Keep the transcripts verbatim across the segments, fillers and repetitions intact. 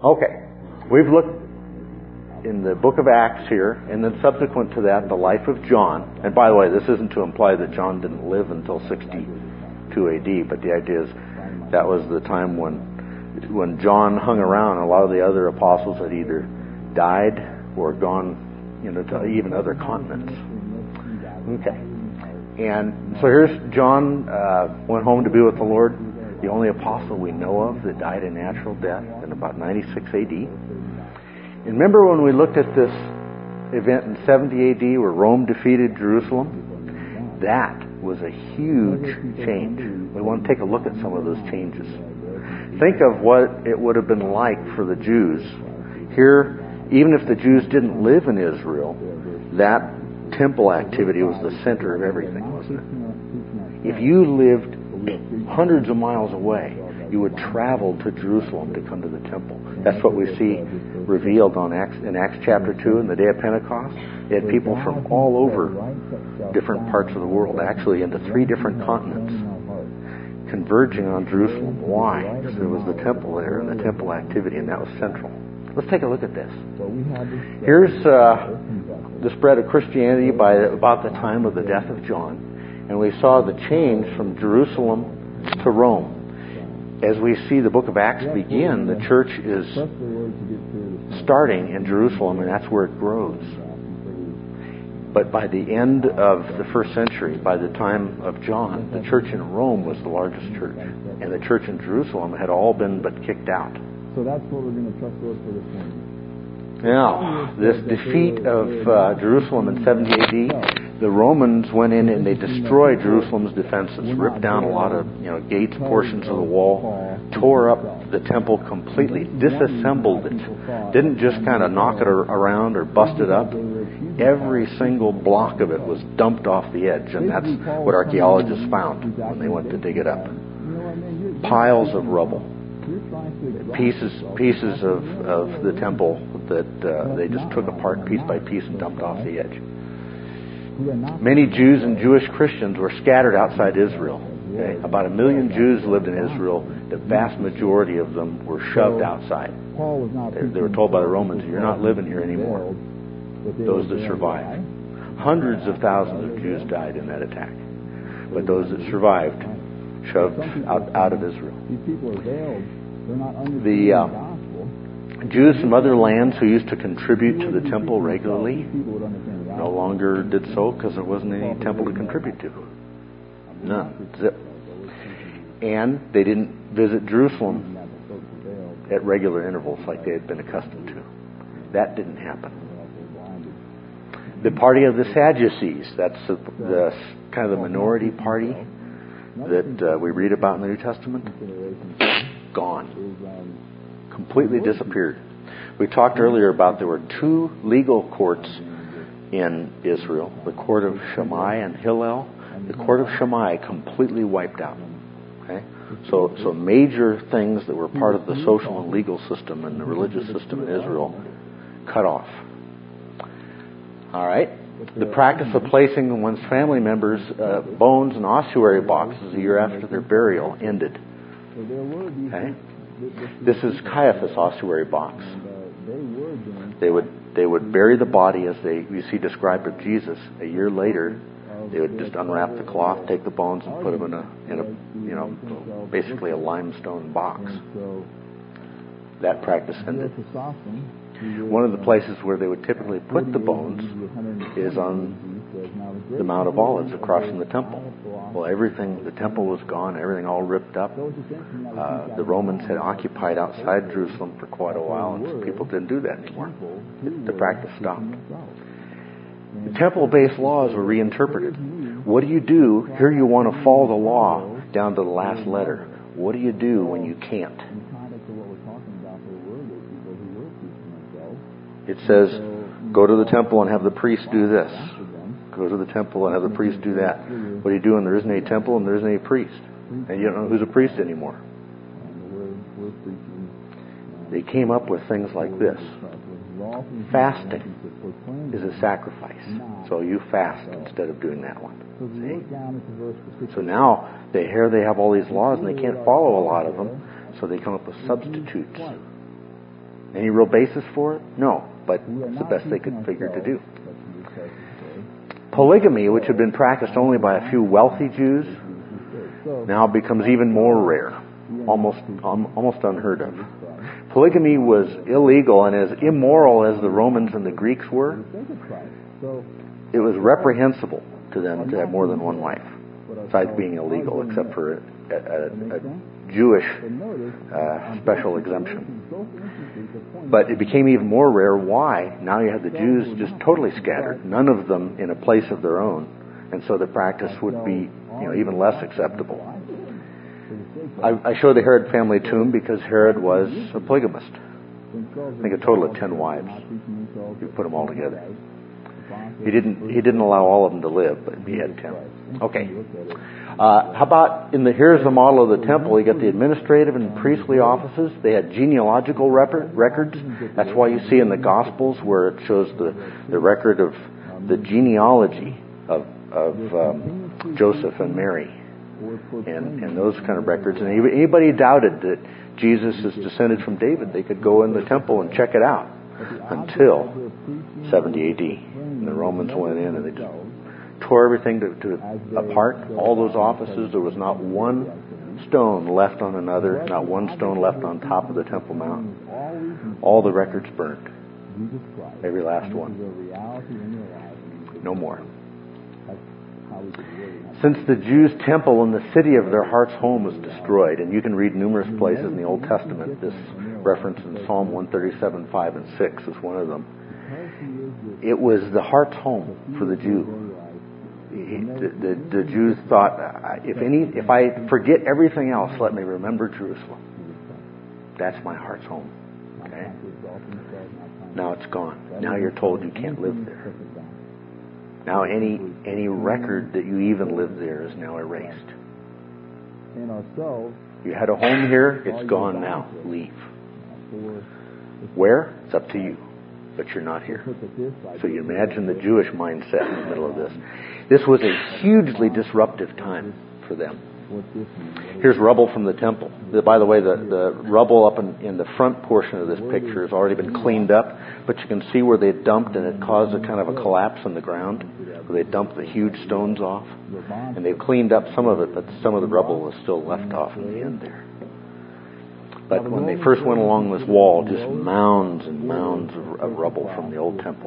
Okay. We've looked in the book of Acts here, and then subsequent to that, the life of John. And by the way, this isn't to imply that John didn't live until sixty-two A D, but the idea is that was the time when when John hung around. A lot of the other apostles had either died or gone, you know, to even other continents. Okay. And so here's John uh, went home to be with the Lord, the only apostle we know of that died a natural death in about ninety-six A D. And remember when we looked at this event in seventy A D where Rome defeated Jerusalem? That was a huge change. We want to take a look at some of those changes. Think of what it would have been like for the Jews. Here, even if the Jews didn't live in Israel, that temple activity was the center of everything, wasn't it? If you lived hundreds of miles away, you would travel to Jerusalem to come to the temple. That's what we see revealed on Acts, in Acts chapter two in the day of Pentecost. They had people from all over different parts of the world, actually into three different continents, converging on Jerusalem. Why? Because there was the temple there and the temple activity, and that was central. Let's take a look at this. Here's uh, the spread of Christianity by about the time of the death of John. And we saw the change from Jerusalem to Rome. As we see the book of Acts begin, the church is starting in Jerusalem, and that's where it grows. But by the end of the first century, by the time of John, the church in Rome was the largest church. And the church in Jerusalem had all been but kicked out. So that's what we're going to trust Lord for this morning. Now, this defeat of uh, Jerusalem in seventy A D, the Romans went in and they destroyed Jerusalem's defenses, ripped down a lot of, you know, gates, portions of the wall, tore up the temple completely, disassembled it, didn't just kind of knock it around or bust it up. Every single block of it was dumped off the edge, and that's what archaeologists found when they went to dig it up. Piles of rubble. Pieces pieces of, of the temple that uh, they just took apart piece by piece and dumped off the edge. Many Jews and Jewish Christians were scattered outside Israel. Okay? About a million Jews lived in Israel. The vast majority of them were shoved outside. They, they were told by the Romans, "You're not living here anymore." Those that survived. Hundreds of thousands of Jews died in that attack. But those that survived, shoved out, out of Israel. The uh, Jews from other lands who used to contribute to the temple regularly no longer did so because there wasn't any temple to contribute to. None. Zip. And they didn't visit Jerusalem at regular intervals like they had been accustomed to. That didn't happen. The party of the Sadducees, that's the, the kind of the minority party that uh, we read about in the New Testament, gone. Completely disappeared. We talked earlier about there were two legal courts in Israel, the court of Shammai and Hillel. The court of Shammai completely wiped out. Okay? So, so major things that were part of the social and legal system and the religious system in Israel cut off. All right. The practice of placing one's family members' uh, bones in ossuary boxes a year after their burial ended. Okay. This is Caiaphas' ossuary box. They would they would bury the body as they you see described of Jesus. A year later, they would just unwrap the cloth, take the bones, and put them in a in a you know basically a limestone box. That practice ended. One of the places where they would typically put the bones is on the Mount of Olives across from the temple. Well, everything, the temple was gone, everything all ripped up. Uh, the Romans had occupied outside Jerusalem for quite a while, and so people didn't do that anymore. The practice stopped. The temple-based laws were reinterpreted. What do you do? Here you want to follow the law down to the last letter. What do you do when you can't? It says, go to the temple and have the priest do this. Go to the temple and have the priest do that. What do you do when there isn't any temple and there isn't any priest? And you don't know who's a priest anymore. They came up with things like this. Fasting is a sacrifice. So you fast instead of doing that one. See? So now, they, here they have all these laws and they can't follow a lot of them. So they come up with substitutes. Any real basis for it? No, but it's the best they could figure to do. Polygamy, which had been practiced only by a few wealthy Jews, now becomes even more rare, almost um, almost unheard of. Polygamy was illegal, and as immoral as the Romans and the Greeks were, it was reprehensible to them to have more than one wife, besides being illegal, except for a, a, a Jewish uh, special exemption. But it became even more rare. Why? Now you have the Jews just totally scattered, none of them in a place of their own, and so the practice would be, you know, even less acceptable. I, I show the Herod family tomb because Herod was a polygamist. I think a total of ten wives. You put them all together. He didn't. He didn't allow all of them to live, but he had ten. Okay. Uh, how about in the? Here's the model of the temple. You got the administrative and priestly offices. They had genealogical rep- records. That's why you see in the Gospels where it shows the the record of the genealogy of of um, Joseph and Mary, and and those kind of records. And anybody doubted that Jesus is descended from David, they could go in the temple and check it out until seventy A D And the Romans went in and they just tore everything to, to apart, all those offices. There was not one stone left on another, not one stone left on top of the Temple Mount. All the records burned. Every last one. No more. Since the Jews' temple in the city of their heart's home was destroyed, and you can read numerous places in the Old Testament, this reference in Psalm one thirty-seven, five and six is one of them. It was the heart's home for the Jew. The, the, the Jews thought, if any, if I forget everything else, let me remember Jerusalem. That's my heart's home. Okay? Now it's gone. Now you're told you can't live there. Now any any record that you even lived there is now erased. You had a home here, it's gone now. Leave. Where? It's up to you. But you're not here. So you imagine the Jewish mindset in the middle of this. This was a hugely disruptive time for them. Here's rubble from the temple. The, by the way, the, the rubble up in, in the front portion of this picture has already been cleaned up, but you can see where they dumped and it caused a kind of a collapse in the ground, where they dumped the huge stones off. And they've cleaned up some of it, but some of the rubble was still left off in the end there. But when they first went along this wall, just mounds and mounds of, of rubble from the old temple.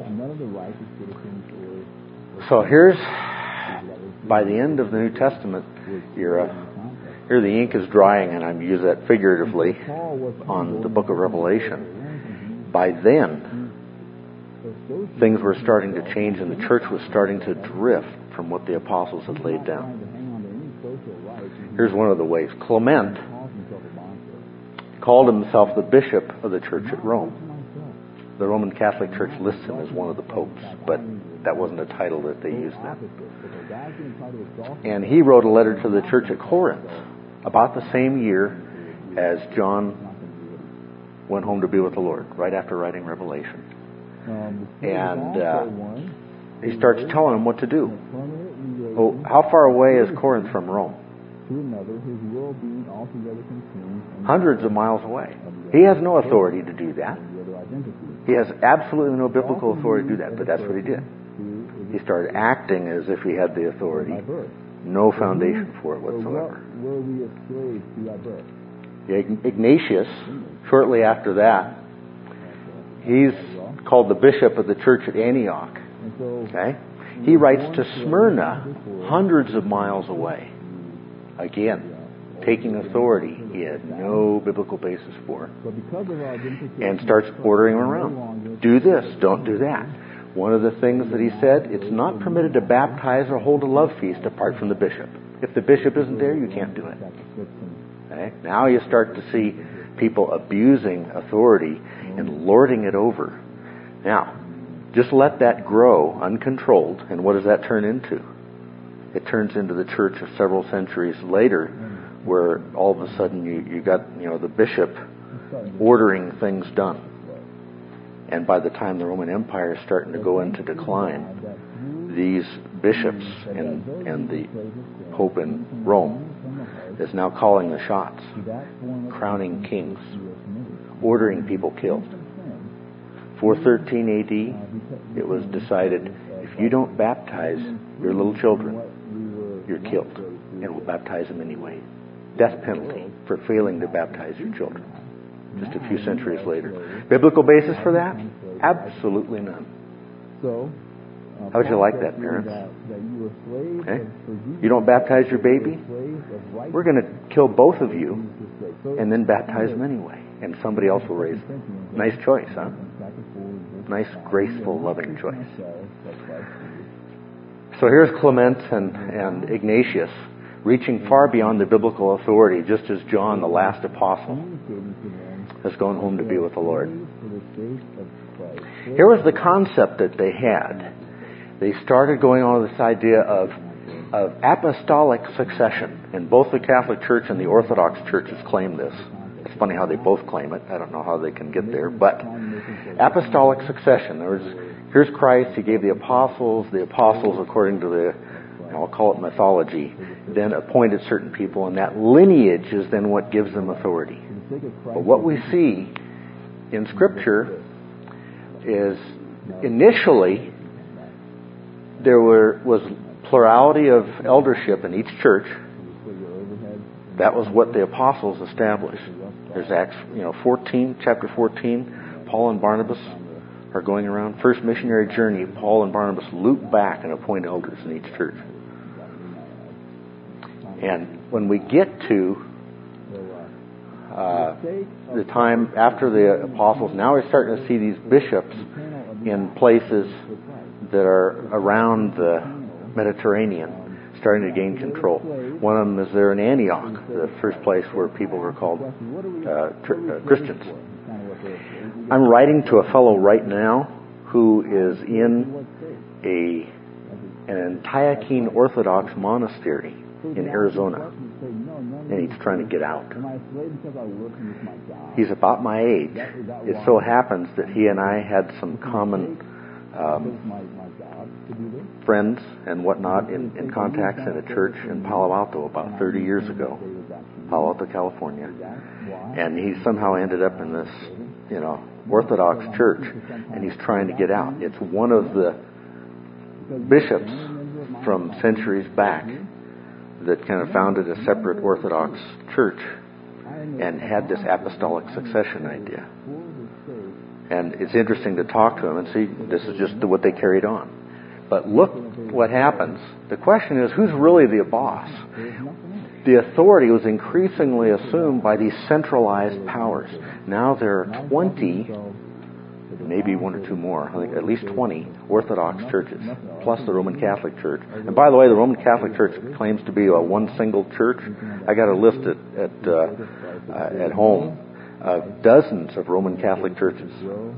So here's, by the end of the New Testament, you're, uh, here the ink is drying, and I use that figuratively, on the book of Revelation. By then, things were starting to change, and the church was starting to drift from what the apostles had laid down. Here's one of the ways. Clement called himself the bishop of the church at Rome. The Roman Catholic Church lists him as one of the popes, but that wasn't a title that they used then. And he wrote a letter to the church at Corinth about the same year as John went home to be with the Lord, right after writing Revelation. And uh, he starts telling them what to do. Oh, how far away is Corinth from Rome? Hundreds of miles away. He has no authority to do that. He has absolutely no biblical authority to do that, but that's what he did. He started acting as if he had the authority. No foundation for it whatsoever. Ignatius, shortly after that, he's called the bishop of the church at Antioch. Okay? He writes to Smyrna, hundreds of miles away. Again, taking authority he had no biblical basis for, and starts ordering them around. Do this, don't do that. One of the things that he said, it's not permitted to baptize or hold a love feast apart from the bishop. If the bishop isn't there, you can't do it. Okay? Now you start to see people abusing authority and lording it over. Now, just let that grow uncontrolled, and what does that turn into? It turns into the church of several centuries later, where all of a sudden you, you got, you know, the bishop ordering things done. And by the time the Roman Empire is starting to go into decline, these bishops and, and the Pope in Rome is now calling the shots, crowning kings, ordering people killed. four thirteen A D, it was decided, if you don't baptize your little children, you're killed. And we'll baptize them anyway. Death penalty for failing to baptize your children. Just a few centuries later. Biblical basis for that? Absolutely none. So, how would you like that, parents? Okay? You don't baptize your baby? We're going to kill both of you and then baptize them anyway. And somebody else will raise them. Nice choice, huh? Nice, graceful, loving choice. So here's Clement and, and Ignatius reaching far beyond the biblical authority, just as John, the last apostle, has gone home to be with the Lord. Here was the concept that they had. They started going on with this idea of, of apostolic succession. And both the Catholic Church and the Orthodox churches claim this. It's funny how they both claim it. I don't know how they can get there. But apostolic succession. There was, here's Christ. He gave the apostles. The apostles, according to the, I'll call it mythology, then appointed certain people. And that lineage is then what gives them authority. But what we see in Scripture is initially there were was plurality of eldership in each church. That was what the apostles established. There's Acts, you know, fourteen, chapter fourteen. Paul and Barnabas are going around. First missionary journey. Paul and Barnabas loop back and appoint elders in each church. And when we get to uh, the time after the apostles, now we're starting to see these bishops in places that are around the Mediterranean starting to gain control. One of them is there in Antioch, the first place where people were called uh, tr- uh, Christians. I'm writing to a fellow right now who is in a an Antiochene Orthodox monastery in Arizona, and he's trying to get out. He's about my age. It so happens that he and I had some common um, friends and whatnot in, in contacts in a church in Palo Alto about thirty years ago, Palo Alto, California. And he somehow ended up in this, you know, Orthodox church, and he's trying to get out. It's one of the bishops from centuries back that kind of founded a separate Orthodox church and had this apostolic succession idea. And it's interesting to talk to him and see this is just what they carried on. But look what happens. The question is, who's really the boss? The authority was increasingly assumed by these centralized powers. Now there are twenty, maybe one or two more, I think at least twenty Orthodox churches, plus the Roman Catholic Church. And by the way, the Roman Catholic Church claims to be a one single church. I got a list at at, uh, uh, at home of dozens of Roman Catholic churches.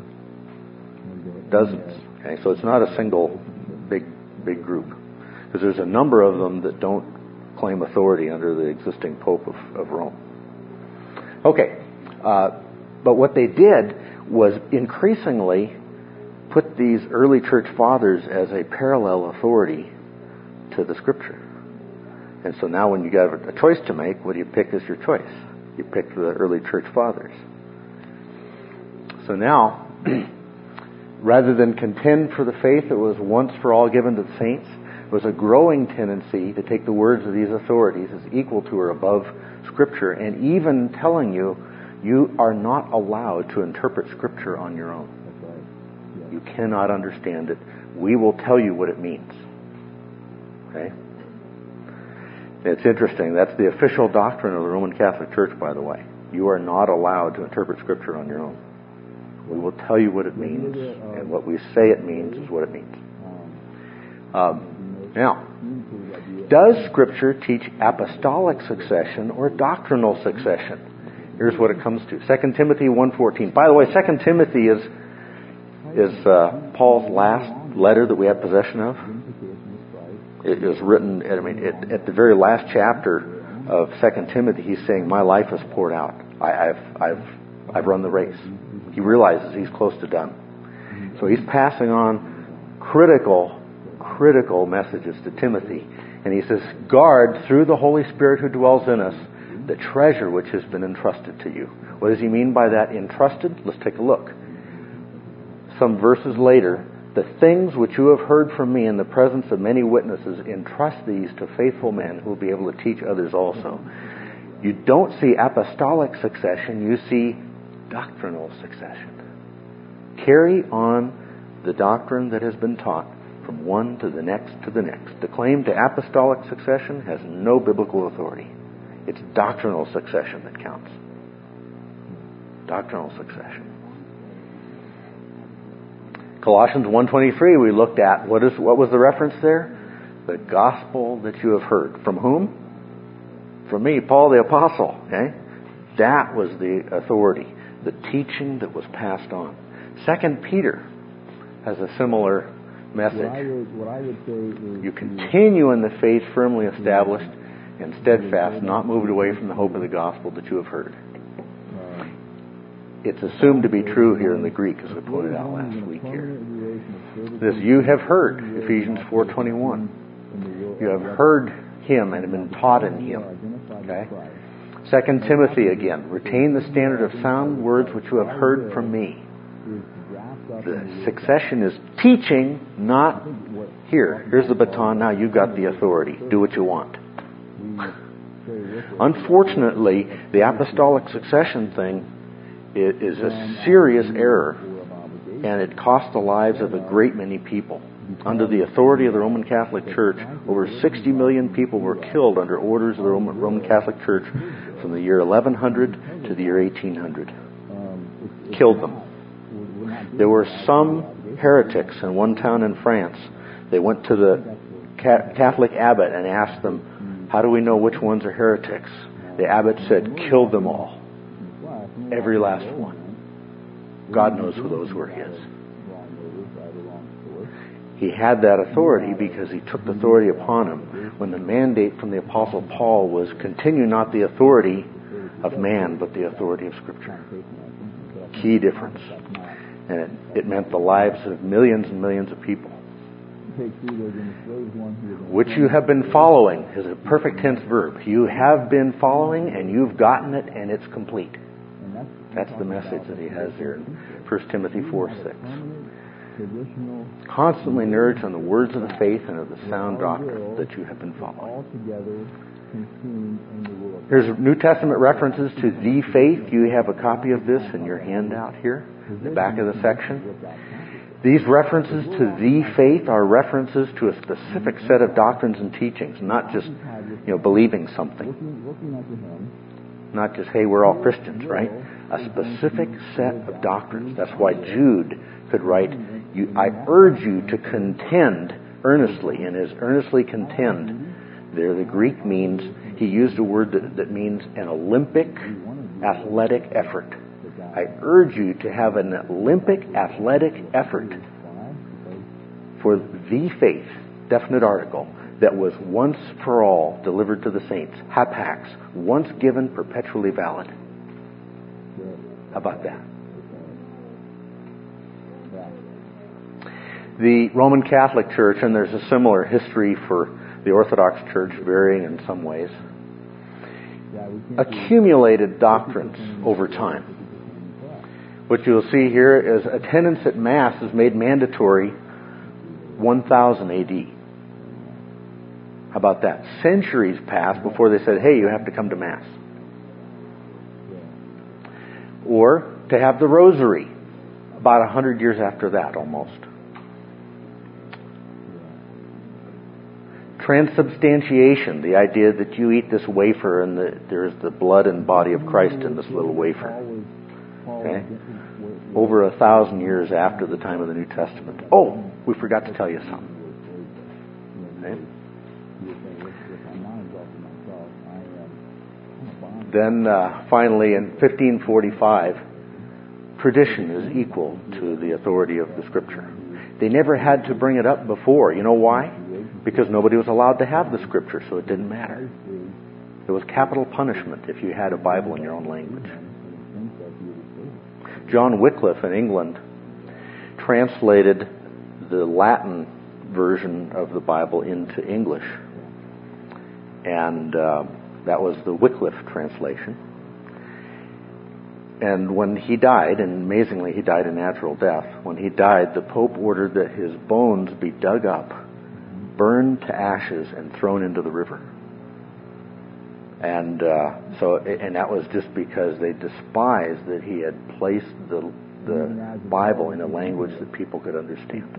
Dozens. Okay, so it's not a single big big group, because there's a number of them that don't claim authority under the existing Pope of, of Rome. Okay, uh, but what they did was increasingly put these early church fathers as a parallel authority to the Scripture. And so now when you got a choice to make, what do you pick as your choice? You pick the early church fathers. So now, rather than contend for the faith that was once for all given to the saints, there was a growing tendency to take the words of these authorities as equal to or above Scripture, and even telling you, you are not allowed to interpret Scripture on your own. You cannot understand it. We will tell you what it means. Okay? It's interesting. That's the official doctrine of the Roman Catholic Church, by the way. You are not allowed to interpret Scripture on your own. We will tell you what it means, and what we say it means is what it means. Um, now, does Scripture teach apostolic succession or doctrinal succession? Here's what it comes to. Second Timothy one fourteen. By the way, Second Timothy is is uh, Paul's last letter that we have possession of. It was written, I mean, it, at the very last chapter of Second Timothy, he's saying, "My life is poured out. I, I've I've I've run the race." He realizes he's close to done. So he's passing on critical, critical messages to Timothy. And he says, "Guard through the Holy Spirit who dwells in us the treasure which has been entrusted to you." What does he mean by that, entrusted? Let's take a look. some verses later, the things which you have heard from me in the presence of many witnesses, entrust these to faithful men who will be able to teach others also. You don't see apostolic succession, you see doctrinal succession. Carry on the doctrine that has been taught from one to the next to the next. The claim to apostolic succession has no biblical authority. It's doctrinal succession that counts. Doctrinal succession. Colossians one twenty-three we looked at. What is what was the reference there? The gospel that you have heard. From whom? From me, Paul the Apostle. Okay? That was the authority. The teaching that was passed on. Second Peter has a similar message. What I would, what I would say is you continue in the faith firmly established and steadfast, not moved away from the hope of the gospel that you have heard. It's assumed to be true here in the Greek, as we pointed out last week here. This you have heard, Ephesians four twenty-one. You have heard him and have been taught in him. Okay? Second Timothy again. Retain the standard of sound words which you have heard from me. The succession is teaching, not here. Here's the baton, now you've got the authority. Do what you want. Unfortunately, the apostolic succession thing is a serious error, and it cost the lives of a great many people. Under the authority of the Roman Catholic Church, over sixty million people were killed under orders of the Roman, Roman Catholic Church from the year eleven hundred to the year eighteen hundred. Killed them. There were some heretics in one town in France. They went to the Catholic abbot and asked them, how do we know which ones are heretics? The abbot said, kill them all. Every last one. God knows who those were his. He had that authority because he took the authority upon him when the mandate from the Apostle Paul was continue not the authority of man, but the authority of Scripture. Key difference. And it, it meant the lives of millions and millions of people. Which you have been following is a perfect tense verb. You have been following and you've gotten it and it's complete. That's the message that he has here in First Timothy four six. Constantly nourished on the words of the faith and of the sound doctrine that you have been following. Here's New Testament references to the faith. You have a copy of this in your handout here, in the back of the section. These references to the faith are references to a specific set of doctrines and teachings, not just, you know, believing something. Not just, hey, we're all Christians, right? A specific set of doctrines. That's why Jude could write, you, I urge you to contend earnestly, and as earnestly contend, there the Greek means, he used a word that, that means an Olympic athletic effort. I urge you to have an Olympic athletic effort for the faith, definite article, that was once for all delivered to the saints. Hapax, once given, perpetually valid. How about that? The Roman Catholic Church, and there's a similar history for the Orthodox Church, varying in some ways, accumulated doctrines over time. What you'll see here is attendance at Mass is made mandatory one thousand A D. How about that? Centuries passed before they said, hey, you have to come to Mass. Or to have the Rosary, about a hundred years after that almost. Transubstantiation, the idea that you eat this wafer and the, there's the blood and body of Christ in this little wafer. Okay? Over a thousand years after the time of the New Testament. Oh, we forgot to tell you something. Okay? Then uh, finally in fifteen forty-five, tradition is equal to the authority of the Scripture. They never had to bring it up before. You know why? Because nobody was allowed to have the Scripture, so it didn't matter. It was capital punishment if you had a Bible in your own language. John Wycliffe in England translated the Latin version of the Bible into English. And uh, that was the Wycliffe translation. and when he died, and amazingly he died a natural death, when he died, the Pope ordered that his bones be dug up, burned to ashes, and thrown into the river. And uh, so, and that was just because they despised that he had placed the the Bible in a language that people could understand.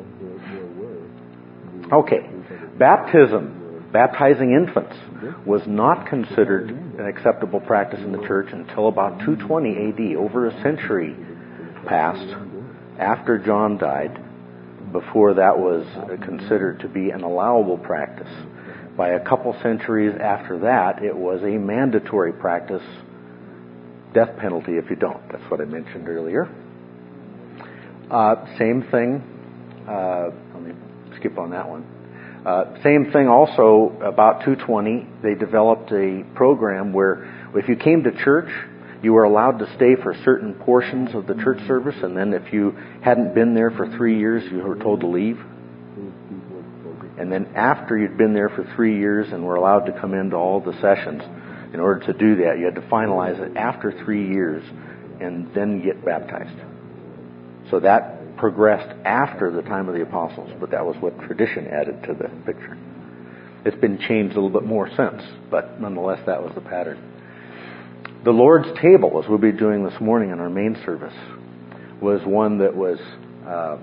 Okay, baptism, baptizing infants, was not considered an acceptable practice in the church until about two twenty A D, over a century passed after John died, before that was considered to be an allowable practice. By a couple centuries after that, it was a mandatory practice, death penalty if you don't. That's what I mentioned earlier. Uh, same thing, uh, let me skip on that one. Uh, same thing also, about two twenty, they developed a program where if you came to church, you were allowed to stay for certain portions of the church service, and then if you hadn't been there for three years, you were told to leave. And then after you'd been there for three years and were allowed to come into all the sessions, in order to do that, you had to finalize it after three years and then get baptized. So that progressed after the time of the apostles, but that was what tradition added to the picture. It's been changed a little bit more since, but nonetheless, that was the pattern. The Lord's table, as we'll be doing this morning in our main service, was one that was uh,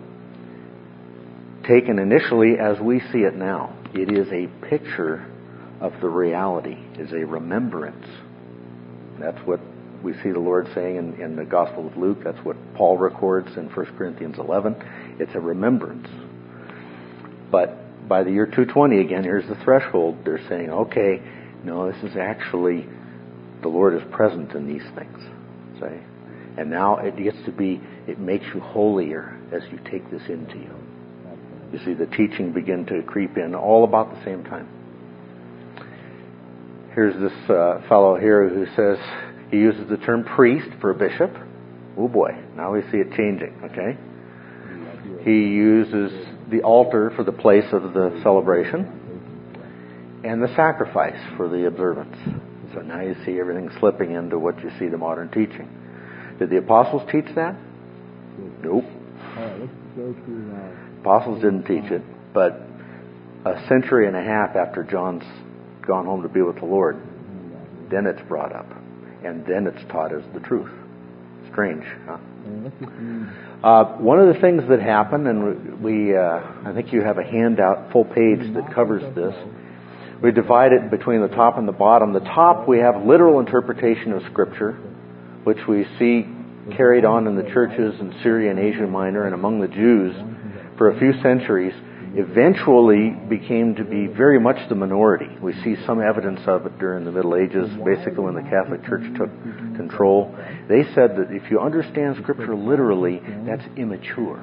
taken initially as we see it now. It is a picture of the reality, is a remembrance. That's what we see the Lord saying in, in the Gospel of Luke. That's what Paul records in First Corinthians eleven. It's a remembrance. But by the year two twenty, again, here's the threshold. They're saying, okay, no, this is actually, the Lord is present in these things. Say, and now it gets to be, it makes you holier as you take this into you. You see the teaching begin to creep in all about the same time. Here's this uh, fellow here who says, he uses the term priest for a bishop. Oh boy, now we see it changing, okay? He uses the altar for the place of the celebration and the sacrifice for the observance. So now you see everything slipping into what you see the modern teaching. Did the apostles teach that? Nope. Apostles didn't teach it, but a century and a half after John's gone home to be with the Lord, then it's brought up. And then it's taught as the truth. Strange, huh? Uh, one of the things that happened, and we, uh, I think you have a handout, full page that covers this. We divide it between the top and the bottom. The top, we have literal interpretation of Scripture, which we see carried on in the churches in Syria and Asia Minor and among the Jews for a few centuries. Eventually became to be very much the minority. We see some evidence of it during the Middle Ages, basically when the Catholic Church took control. They said that if you understand Scripture literally, that's immature.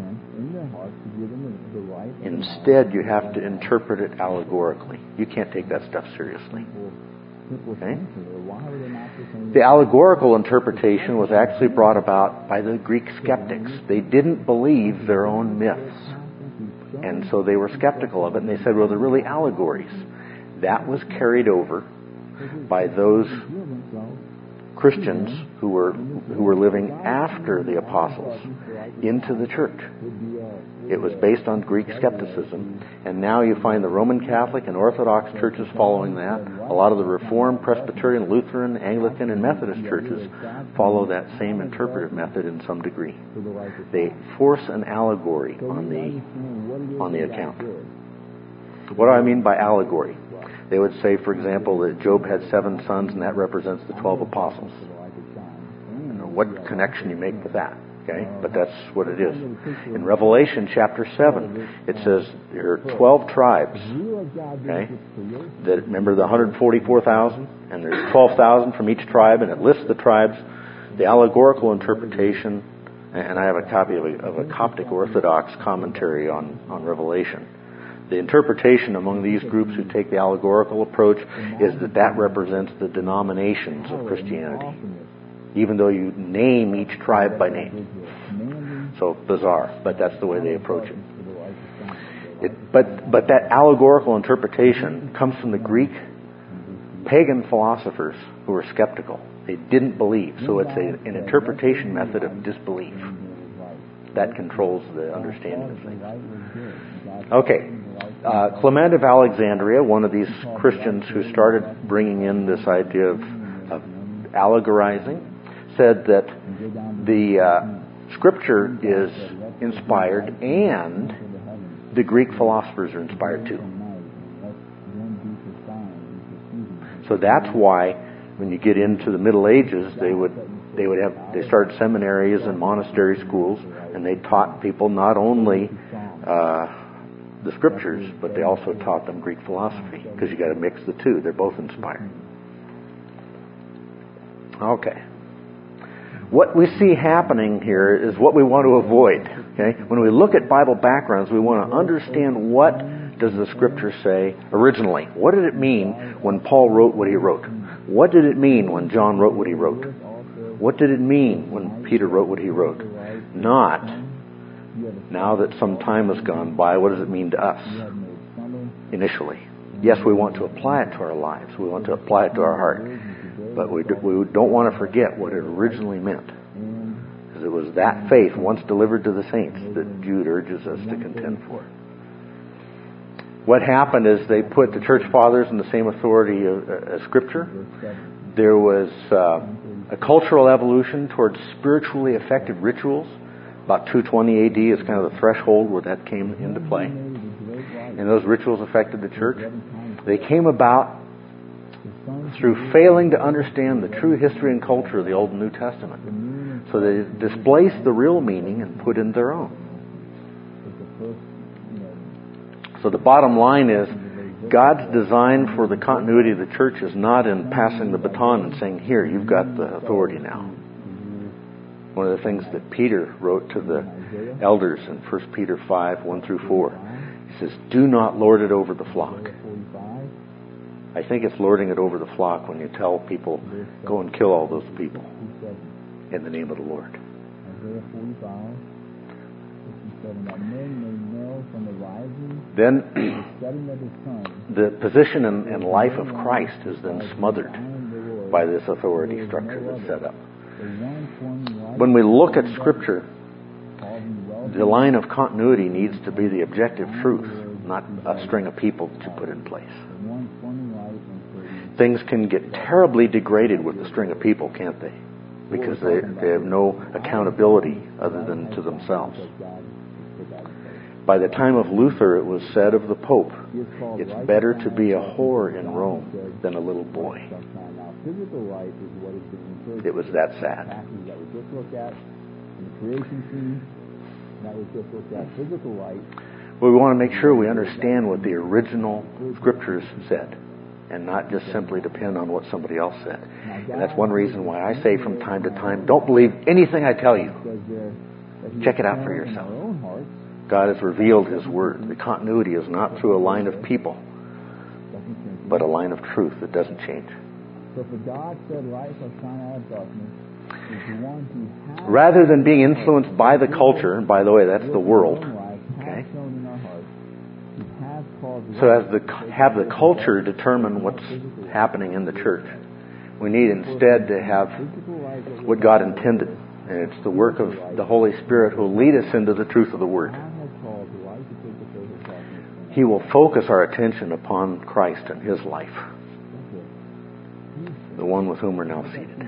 Instead, you have to interpret it allegorically. You can't take that stuff seriously. Okay? The allegorical interpretation was actually brought about by the Greek skeptics. They didn't believe their own myths. And so they were skeptical of it, and they said, well, they're really allegories. That was carried over by those Christians who were who were living after the apostles into the church. It was based on Greek skepticism, and now you find the Roman Catholic and Orthodox churches following that. A lot of the Reformed, Presbyterian, Lutheran, Anglican, and Methodist churches follow that same interpretive method in some degree. They force an allegory on the on the account. What do I mean by allegory? They would say, for example, that Job had seven sons, and that represents the twelve apostles. I don't know what connection you make with that. Okay, but that's what it is. In Revelation chapter seven, it says there are twelve tribes. Okay, that remember the one hundred forty-four thousand, and there's twelve thousand from each tribe, and it lists the tribes. The allegorical interpretation, and I have a copy of a, of a Coptic Orthodox commentary on on Revelation. The interpretation among these groups who take the allegorical approach is that that represents the denominations of Christianity, even though you name each tribe by name. So bizarre, but that's the way they approach it. it but but that allegorical interpretation comes from the Greek pagan philosophers who were skeptical. They didn't believe. So it's a, an interpretation method of disbelief. That controls the understanding of things. Okay. Uh, Clement of Alexandria, one of these Christians who started bringing in this idea of, of allegorizing, said that the uh, Scripture is inspired and the Greek philosophers are inspired too. So that's why when you get into the Middle Ages, they would they would have they started seminaries and monastery schools, and they taught people not only uh, the Scriptures, but they also taught them Greek philosophy, because you got to mix the two. They're both inspired. Okay. What we see happening here is what we want to avoid. Okay? When we look at Bible backgrounds, we want to understand what does the Scripture say originally. What did it mean when Paul wrote what he wrote? What did it mean when John wrote what he wrote? What did it mean when Peter wrote what he wrote? Not, now that some time has gone by, what does it mean to us initially? Yes, we want to apply it to our lives. We want to apply it to our heart. But we, do, we don't want to forget what it originally meant. Because it was that faith, once delivered to the saints, that Jude urges us to contend for. What happened is they put the church fathers in the same authority as Scripture. There was uh, a cultural evolution towards spiritually effective rituals. About two twenty A D is kind of the threshold where that came into play. And those rituals affected the church. They came about through failing to understand the true history and culture of the Old and New Testament. So they displaced the real meaning and put in their own. So the bottom line is, God's design for the continuity of the church is not in passing the baton and saying, here, you've got the authority now. One of the things that Peter wrote to the elders in First Peter five, one through four, he says, do not lord it over the flock. I think it's lording it over the flock when you tell people, go and kill all those people in the name of the Lord. Then the position and, and life of Christ is then smothered by this authority structure that's set up. When we look at Scripture, the line of continuity needs to be the objective truth, not a string of people to put in place. Things can get terribly degraded with a string of people, can't they? Because they, they have no accountability other than to themselves. By the time of Luther, it was said of the Pope, it's better to be a whore in Rome than a little boy. It was that sad. We want to make sure we understand what the original Scriptures said, and not just simply depend on what somebody else said. And that's one reason why I say from time to time, don't believe anything I tell you. Check it out for yourself. God has revealed His Word. The continuity is not through a line of people, but a line of truth that doesn't change. Rather than being influenced by the culture, and by the way, that's the world, okay? So as the have the culture determine what's happening in the church, we need instead to have what God intended. And it's the work of the Holy Spirit who will lead us into the truth of the Word. He will focus our attention upon Christ and His life, the one with whom we're now seated.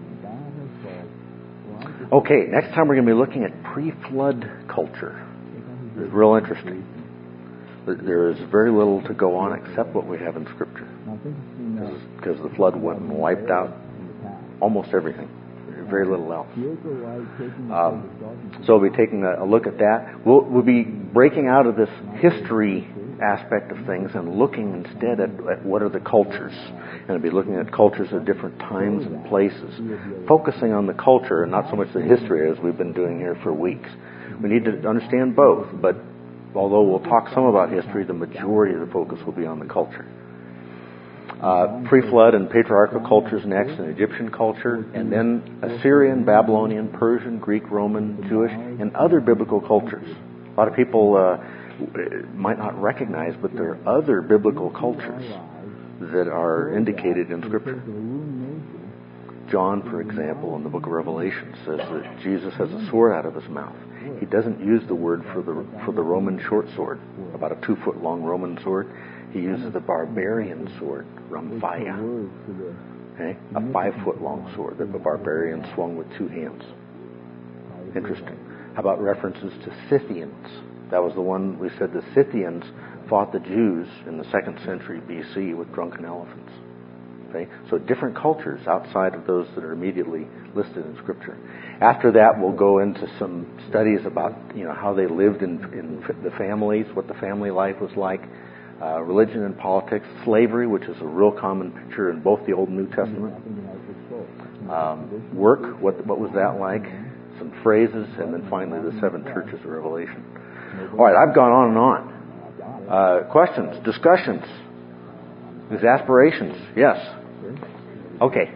Okay, next time we're going to be looking at pre-flood culture. It's real interesting. There is very little to go on except what we have in Scripture, because the flood went and wiped out almost everything. Very little else. Um, so we'll be taking a, a look at that. We'll, we'll be breaking out of this history aspect of things and looking instead at, at what are the cultures. And we'll be looking at cultures at different times and places, focusing on the culture and not so much the history as we've been doing here for weeks. We need to understand both, but although we'll talk some about history, the majority of the focus will be on the culture. Uh, pre-flood and patriarchal cultures next, and Egyptian culture, and then Assyrian, Babylonian, Persian, Greek, Roman, Jewish, and other biblical cultures. A lot of people uh, might not recognize, but there are other biblical cultures that are indicated in Scripture. John, for example, in the book of Revelation, says that Jesus has a sword out of his mouth. He doesn't use the word for the for the Roman short sword, about a two-foot-long Roman sword. He uses the barbarian sword, Ramphia, okay? A five-foot-long sword that the barbarian swung with two hands. Interesting. How about references to Scythians? That was the one we said the Scythians fought the Jews in the second century B C with drunken elephants. Okay? So different cultures outside of those that are immediately listed in Scripture. After that, we'll go into some studies about, you know, how they lived in, in the families, what the family life was like, uh, religion and politics, slavery, which is a real common picture in both the Old and New Testament. Um, work, what what was that like? Some phrases, and then finally the seven churches of Revelation. All right, I've gone on and on. Uh, questions, discussions, exasperations, yes. Okay.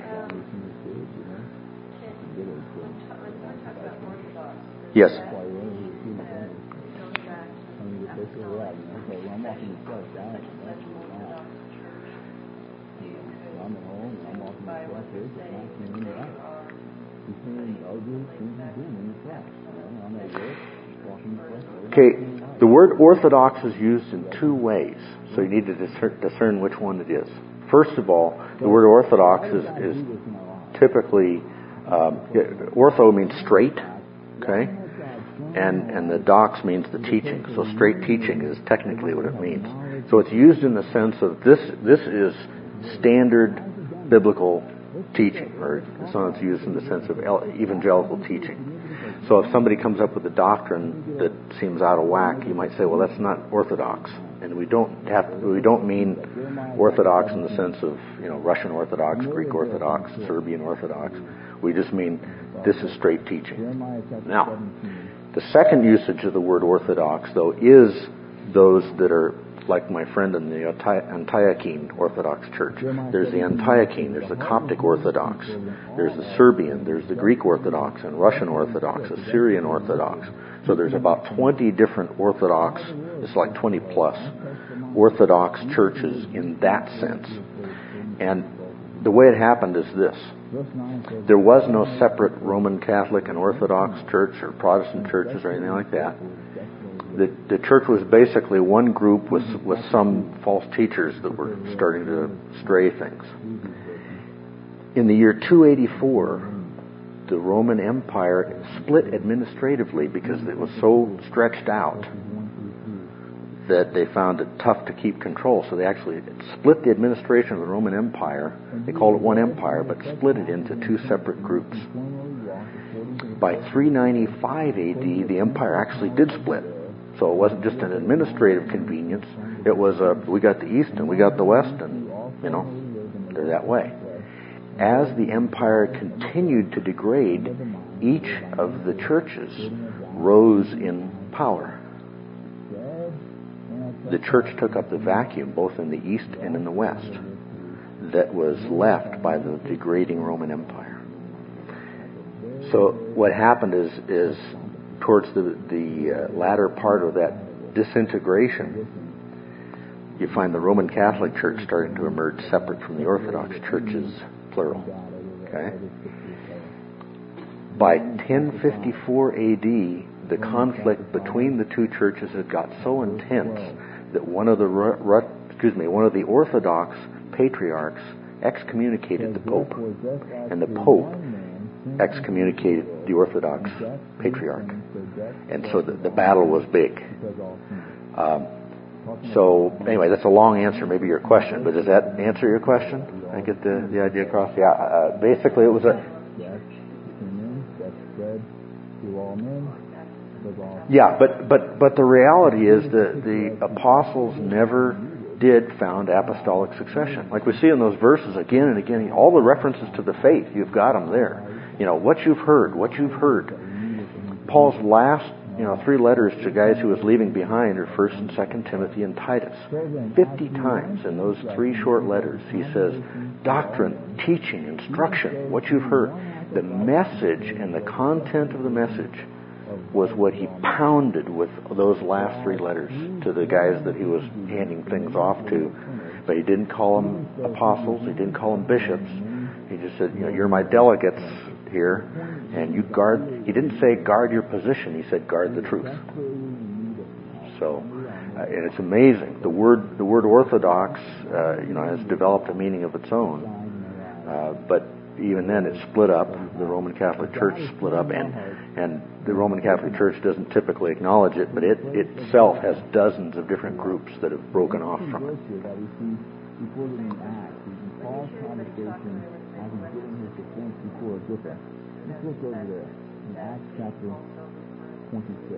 Yes. Okay, the word orthodox is used in two ways, so you need to discern, discern which one it is. First of all, the word orthodox is, is typically, um, ortho means straight, okay? And, and the dox means the teaching. So straight teaching is technically what it means. So it's used in the sense of this, this is standard biblical teaching, or sometimes used in the sense of evangelical teaching. So if somebody comes up with a doctrine that seems out of whack, you might say, well, that's not orthodox. And we don't have, we don't mean orthodox in the sense of, you know, Russian Orthodox, Greek Orthodox, Serbian Orthodox. We just mean this is straight teaching. Now, the second usage of the word orthodox, though, is those that are like my friend in the Antiochene Orthodox Church. There's the Antiochene, there's the Coptic Orthodox, there's the Serbian, there's the Greek Orthodox and Russian Orthodox, Assyrian Orthodox. So there's about twenty different Orthodox, it's like twenty plus, Orthodox churches in that sense. And the way it happened is this. There was no separate Roman Catholic and Orthodox church or Protestant churches or anything like that. The, the church was basically one group with, with some false teachers that were starting to stray things. In the year two eighty-four, the Roman Empire split administratively because it was so stretched out that they found it tough to keep control. So they actually split the administration of the Roman Empire. They called it one empire, but split it into two separate groups. By three ninety-five A D, the empire actually did split. So it wasn't just an administrative convenience. It was a, we got the East and we got the West, and, you know, they're that way. As the empire continued to degrade, each of the churches rose in power. The church took up the vacuum both in the East and in the West that was left by the degrading Roman Empire. So what happened is, is towards the, the uh, latter part of that disintegration, you find the Roman Catholic Church starting to emerge separate from the Orthodox churches, plural. Okay? By ten fifty-four A D, the conflict between the two churches had got so intense that one of the ru- ru- excuse me, one of the Orthodox patriarchs excommunicated the Pope, and the Pope excommunicated the Orthodox patriarch, and so the, the battle was big. Um, so anyway, that's a long answer, maybe your question, but does that answer your question? I get the, the idea across. Yeah, uh, basically it was a yeah, but but but the reality is that the apostles never did found apostolic succession. Like we see in those verses again and again, all the references to the faith, you've got them there. You know, what you've heard, what you've heard. Paul's last, you know, three letters to guys who was leaving behind are First and Second Timothy and Titus. Fifty times in those three short letters, he says, doctrine, teaching, instruction, what you've heard. The message and the content of the message was what he pounded with those last three letters to the guys that he was handing things off to. But he didn't call them apostles, he didn't call them bishops. He just said, you know, you're my delegates here, and you guard. He didn't say guard your position. He said guard the truth. So, uh, and it's amazing. The word the word Orthodox, uh, you know, has developed a meaning of its own. Uh, but even then, it split up. The Roman Catholic Church split up, and and the Roman Catholic Church doesn't typically acknowledge it, but it itself has dozens of different groups that have broken off from it. Paul's conversation as he's giving his defense before Agrippa. Let's look over there in Acts chapter twenty-six.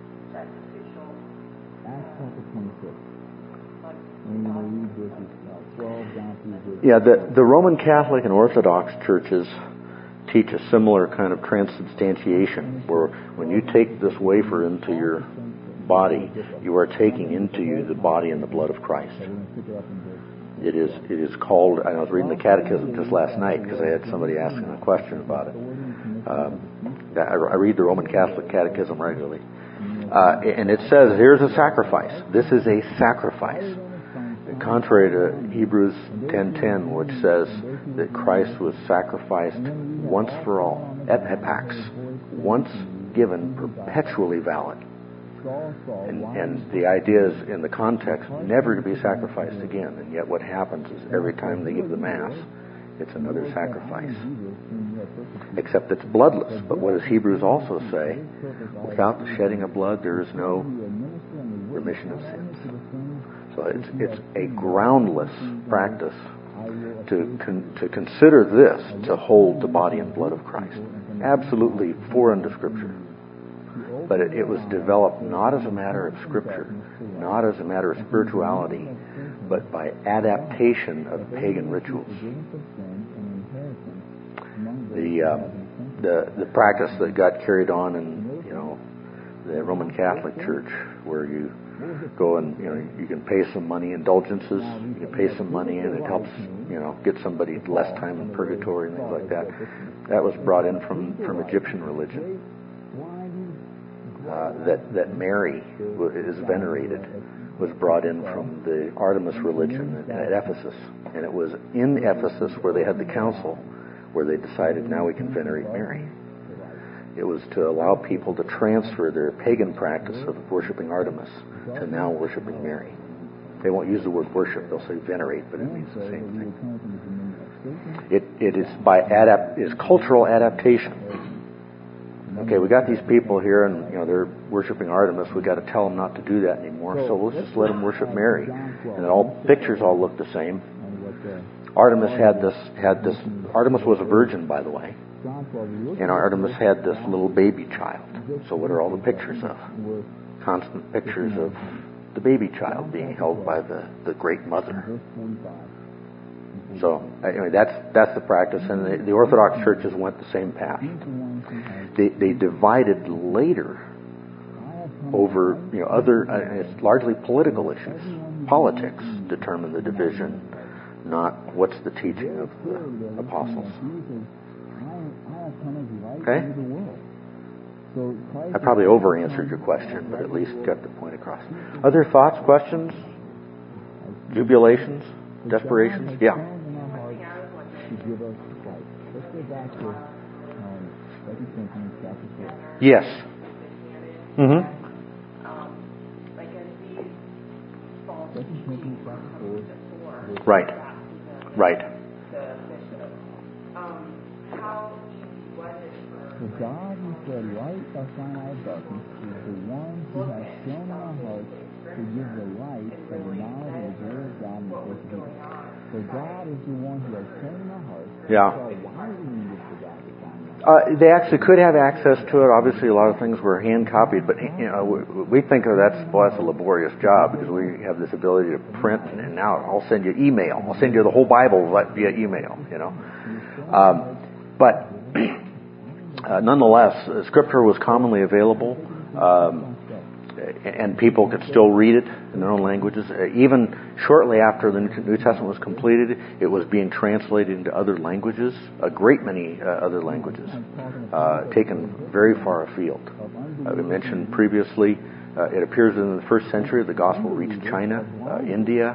Acts chapter twenty-six. And we're going to read verses twelve down through verse. Yeah, the, the Roman Catholic and Orthodox churches teach a similar kind of transubstantiation, where when you take this wafer into your body, you are taking into you the body and the blood of Christ. It is it is called, I was reading the catechism just last night because I had somebody asking a question about it. Um, I, I read the Roman Catholic Catechism regularly. Uh, and it says, here's a sacrifice. This is a sacrifice. Contrary to Hebrews ten ten, which says that Christ was sacrificed once for all, epipax, once given, perpetually valid. And, and the idea is, in the context, never to be sacrificed again. And yet what happens is every time they give the Mass, it's another sacrifice. Except it's bloodless. But what does Hebrews also say? Without the shedding of blood, there is no remission of sins. So it's, it's a groundless practice to con, to consider this to hold the body and blood of Christ. Absolutely foreign to Scripture. But it, it was developed not as a matter of Scripture, not as a matter of spirituality, but by adaptation of pagan rituals. The um, the the practice that got carried on in you know the Roman Catholic Church, where you go and you know you can pay some money, indulgences, you can pay some money, and it helps you know get somebody less time in purgatory and things like that. That was brought in from from Egyptian religion. Uh, that that Mary is venerated was brought in from the Artemis religion at Ephesus, and it was in Ephesus where they had the council where they decided now we can venerate Mary. It was to allow people to transfer their pagan practice of worshiping Artemis to now worshiping Mary. They won't use the word worship; they'll say venerate, but it means the same thing. It it is by adapt is cultural adaptation. Okay, we got these people here, and you know they're worshiping Artemis. We got to tell them not to do that anymore. So let's just let them worship Mary, and all pictures all look the same. Artemis had this had this. Artemis was a virgin, by the way, and Artemis had this little baby child. So what are all the pictures of? Constant pictures of the baby child being held by the, the great mother. So anyway, that's that's the practice, and the, the Orthodox churches went the same path. They they divided later over you know other. Uh, it's largely political issues. Politics determine the division, not what's the teaching of the apostles. Okay. I probably over-answered your question, but at least got the point across. Other thoughts, questions, jubilations, desperations? Yeah. Yes. Mm-hmm. Right. Right. For God who said, light shall shine out of darkness, is the one who has shown in our hearts to give the light of the knowledge of the glory of God in the face of people. For God is the one who has shown in our hearts. Yeah. So why do we need for God to find out? Uh, they actually could have access to it. Obviously, a lot of things were hand copied, but you know, we, we think of that's well, that's a laborious job because we have this ability to print, and now I'll send you email. I'll send you the whole Bible via email. You know, um, but. Uh, nonetheless, uh, Scripture was commonly available, um, and people could still read it in their own languages. Uh, even shortly after the New Testament was completed, it was being translated into other languages, a great many uh, other languages, uh, taken very far afield. Uh, we mentioned previously, uh, it appears in the first century the gospel reached China, uh, India,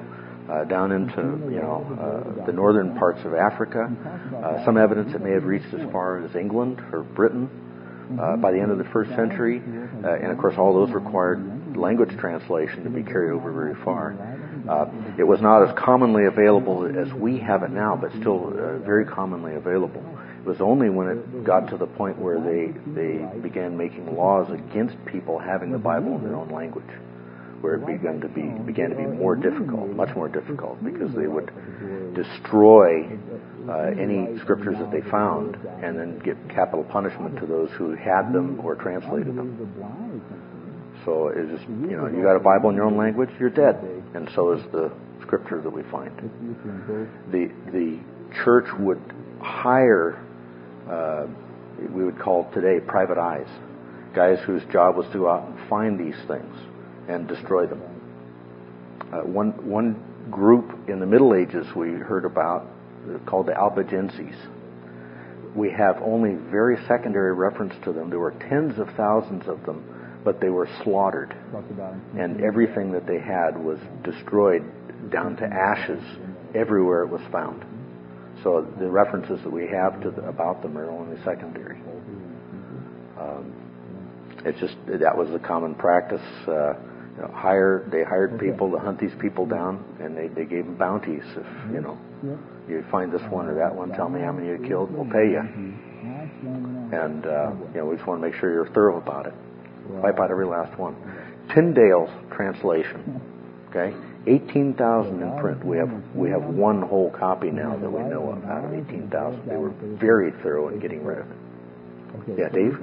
uh, down into, you know, uh, the northern parts of Africa. Uh, some evidence it may have reached as far as England or Britain uh, by the end of the first century. Uh, and of course, all those required language translation to be carried over very far. Uh, it was not as commonly available as we have it now, but still uh, very commonly available. It was only when it got to the point where they, they began making laws against people having the Bible in their own language, where it began to be began to be more difficult, much more difficult, because they would destroy uh, any scriptures that they found and then give capital punishment to those who had them or translated them. So it's just, you know, you got a Bible in your own language, you're dead, and so is the scripture that we find. The the church would hire, uh, we would call today private eyes, guys whose job was to go out and find these things and destroy them. Uh, one one group in the Middle Ages we heard about called the Albigenses. We have only very secondary reference to them. There were tens of thousands of them, but they were slaughtered, and everything that they had was destroyed down to ashes everywhere it was found. So the references that we have to the, about them are only secondary. Um, it's just that was the common practice. Uh, you know, hire they hired people to hunt these people down, and they, they gave them bounties. If you know you find this one or that one, tell me how many you killed, we'll pay you. And uh, you know we just want to make sure you're thorough about it. Wipe out every last one. Tyndale's translation, okay, eighteen thousand in print. We have we have one whole copy now that we know of out of eighteen thousand. They were very thorough in getting rid of it. Yeah, Dave?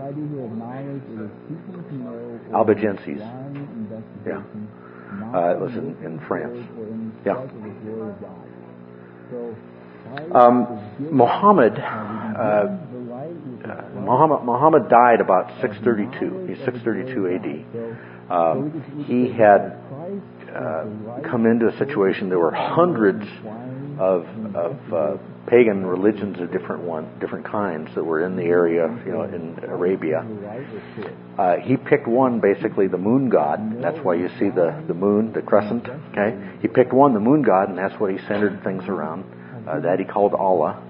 Albigenses. Yeah. Uh, it was in, in France. Yeah. Um, Muhammad, uh, uh, Muhammad, Muhammad died about six thirty-two. He's six thirty-two A D. Um, he had uh, come into a situation. There were hundreds of, of uh, pagan religions of different one, different kinds that were in the area, you know, in Arabia. Uh, he picked one, basically the moon god. That's why you see the, the moon, the crescent. Okay, he picked one, the moon god, and that's what he centered things around. Uh, that he called Allah.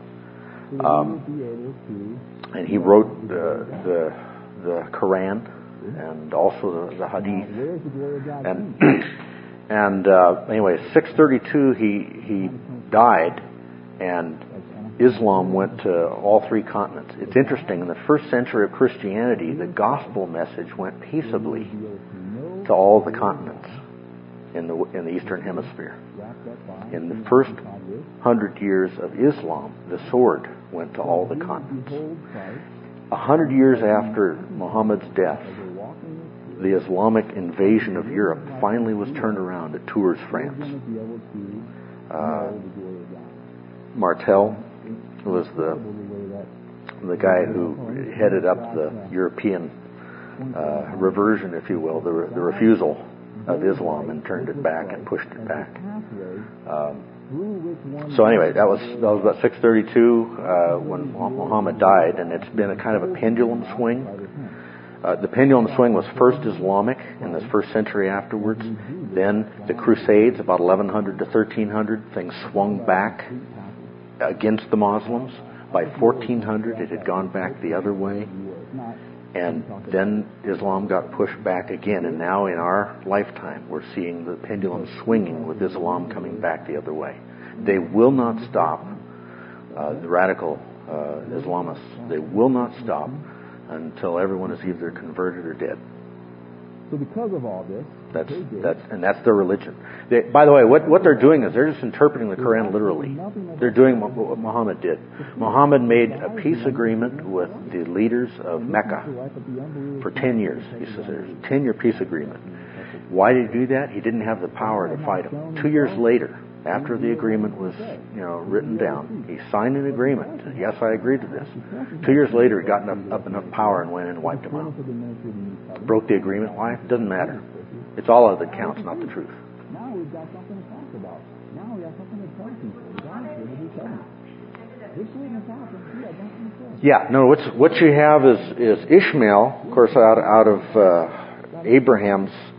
Um, and he wrote the the, the Quran and also the, the Hadith. And and uh, anyway, six thirty-two he he died, and Islam went to all three continents. It's interesting, in the first century of Christianity, the gospel message went peaceably to all the continents in the in the Eastern Hemisphere. In the first hundred years of Islam, the sword went to all the continents. A hundred years after Muhammad's death, the Islamic invasion of Europe finally was turned around at Tours, France. Uh, Martel was the the guy who headed up the European uh, reversion, if you will, the, re- the refusal of Islam, and turned it back and pushed it back. Um, so anyway, that was that was about six thirty-two uh, when Muhammad died, and it's been a kind of a pendulum swing. Uh, the pendulum swing was first Islamic in the first century afterwards. Then the Crusades, about eleven hundred to thirteen hundred, things swung back against the Muslims. By fourteen hundred, it had gone back the other way. And then Islam got pushed back again. And now in our lifetime, we're seeing the pendulum swinging with Islam coming back the other way. They will not stop, uh, the radical uh, Islamists. They will not stop until everyone is either converted or dead. So because of all this, that's that's and that's their religion. They, by the way, what what they're doing is they're just interpreting the Quran literally. They're doing what, what Muhammad did. Muhammad made a peace agreement with the leaders of Mecca for ten years. He says there's a ten-year peace agreement. Why did he do that? He didn't have the power to fight them. Two years later, after the agreement was, you know, written down, he signed an agreement. Yes, I agreed to this. Two years later, he got enough, up enough power and went in and wiped them out. Broke the agreement. Why? Doesn't matter. It's all that counts, not the truth. now we've got something to talk about. Now we have something to tell people. God's going to do something. This wouldn't have happened. We had nothing to say. Yeah, no, what's, what you have is, is Ishmael, of course, out, out of uh, Abraham's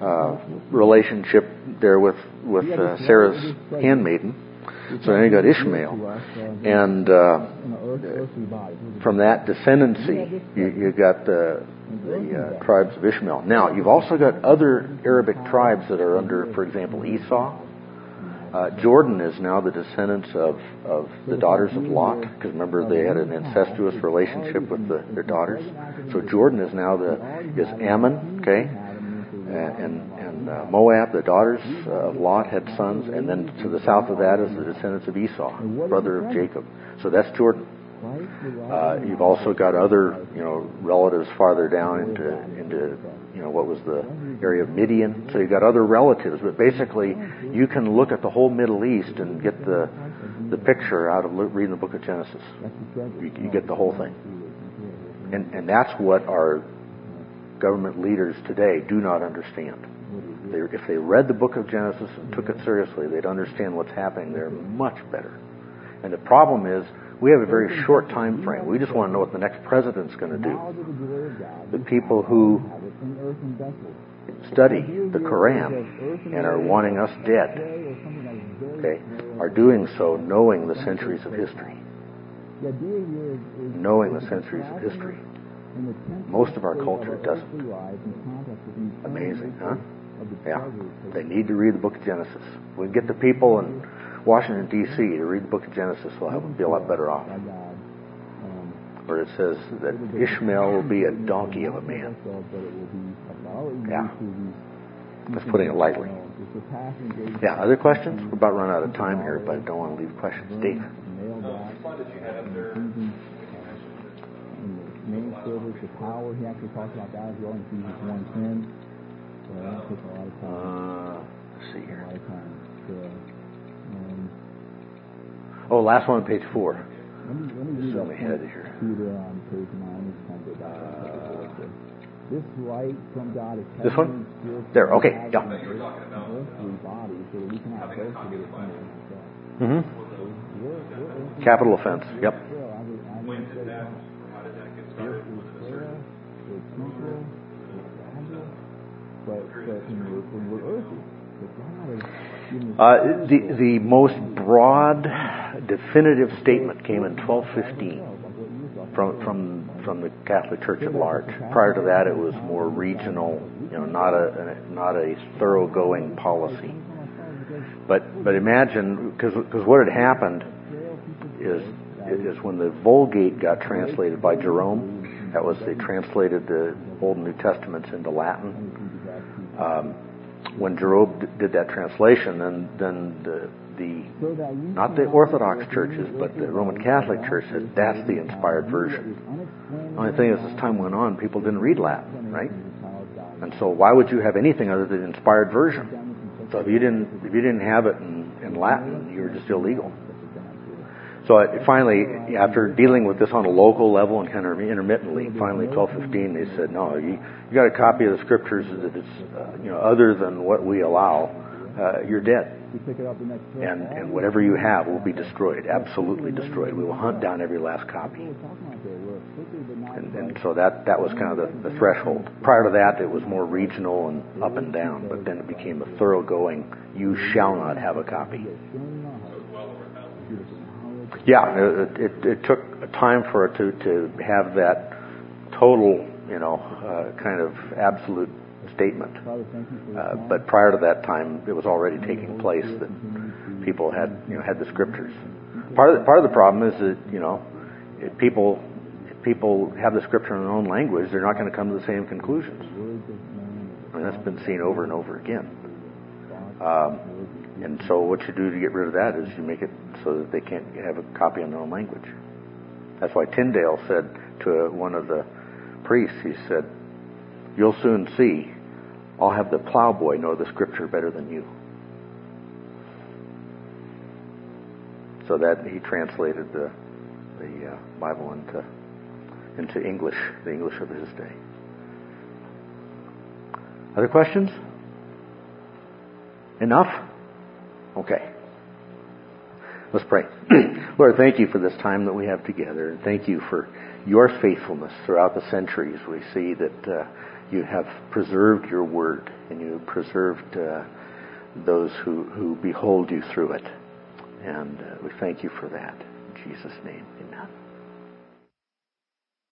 uh, relationship there with with uh, Sarah's handmaiden. So then you got Ishmael, and uh, from that descendancy, you, you got the, the uh, tribes of Ishmael. Now, you've also got other Arabic tribes that are under, for example, Esau. Uh, Jordan is now the descendants of, of the daughters of Lot, because remember they had an incestuous relationship with the, their daughters. So Jordan is now the is Ammon, okay, and and uh, Moab, the daughters of Lot had sons, and then to the south of that is the descendants of Esau, brother of Jacob. So that's Jordan. Uh, you've also got other, you know, relatives farther down into into you know what was the area of Midian. So you've got other relatives, but basically you can look at the whole Middle East and get the the picture out of reading the book of Genesis. You, you get the whole thing, and and that's what our government leaders today do not understand. They, if they read the book of Genesis and took it seriously, they'd understand what's happening there much better. And the problem is, we have a very short time frame. We just want to know what the next president's going to do. The people who study the Quran and are wanting us dead, okay, are doing so knowing the centuries of history. Knowing the centuries of history. Most of our culture doesn't. Amazing, huh? Yeah. They need to read the book of Genesis. We can get the people in Washington, D C to read the book of Genesis, we'll have, be a lot better off. Where it says that Ishmael will be a donkey of a man. Yeah. Just putting it lightly. Yeah, other questions? We're about to run out of time here, but I don't want to leave questions. Dave? Main service, the power, he actually talks about that as well in Ephesians one ten. So that takes a lot of time. Uh, let's see here. A lot of time. So, um, oh, last one on page four. let me, let me read So that we had it here. Peter on page nine. Just kind of go back and uh, this right from God is This one? There, okay, yeah. earthly body, so that we can have both of it Mm-hmm. Capital offense, yep. When did that, how did that get started? Was it a certain? But, but when we're earthy, Uh, the the most broad, definitive statement came in twelve fifteen from from from the Catholic Church at large. Prior to that, it was more regional, you know, not a not a thoroughgoing policy. But but imagine, because because what had happened is is when the Vulgate got translated by Jerome, that was they translated the Old and New Testaments into Latin. Um, when Jerome d- did that translation, then then the the not the Orthodox churches, but the Roman Catholic Church said that's the inspired version. The only thing is, as time went on, people didn't read Latin, right? And so why would you have anything other than the inspired version? So if you didn't if you didn't have it in, in Latin, you were just illegal. So it, finally, after dealing with this on a local level and kind of intermittently, finally twelve fifteen, they said, no, you you got a copy of the scriptures that it's uh, you know other than what we allow, uh, you're dead, and and whatever you have will be destroyed, absolutely destroyed. We will hunt down every last copy. And, and so that that was kind of the, the threshold. Prior to that, it was more regional and up and down, but then it became a thoroughgoing, you shall not have a copy. Yeah, it, it, it took time for it to, to have that total, you know, uh, kind of absolute statement. Uh, but prior to that time, it was already taking place that people had, you know, had the scriptures. Part of the, part of the problem is that, you know, if people if people have the scripture in their own language, they're not going to come to the same conclusions. I mean, that's been seen over and over again. Um, And so what you do to get rid of that is you make it so that they can't have a copy in their own language. That's why Tyndale said to one of the priests, he said, you'll soon see, I'll have the plowboy know the scripture better than you. So that he translated the the uh, Bible into into English, the English of his day. Other questions? Enough? Okay. Let's pray. Lord, thank you for this time that we have together. And thank you for your faithfulness throughout the centuries. We see that uh, you have preserved your word, and you have preserved uh, those who, who behold you through it. And uh, we thank you for that. In Jesus' name, amen.